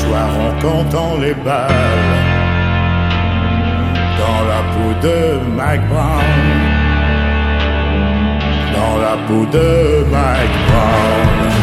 soir en comptant les balles dans la peau de Mike Brown, dans la peau de Mike Brown.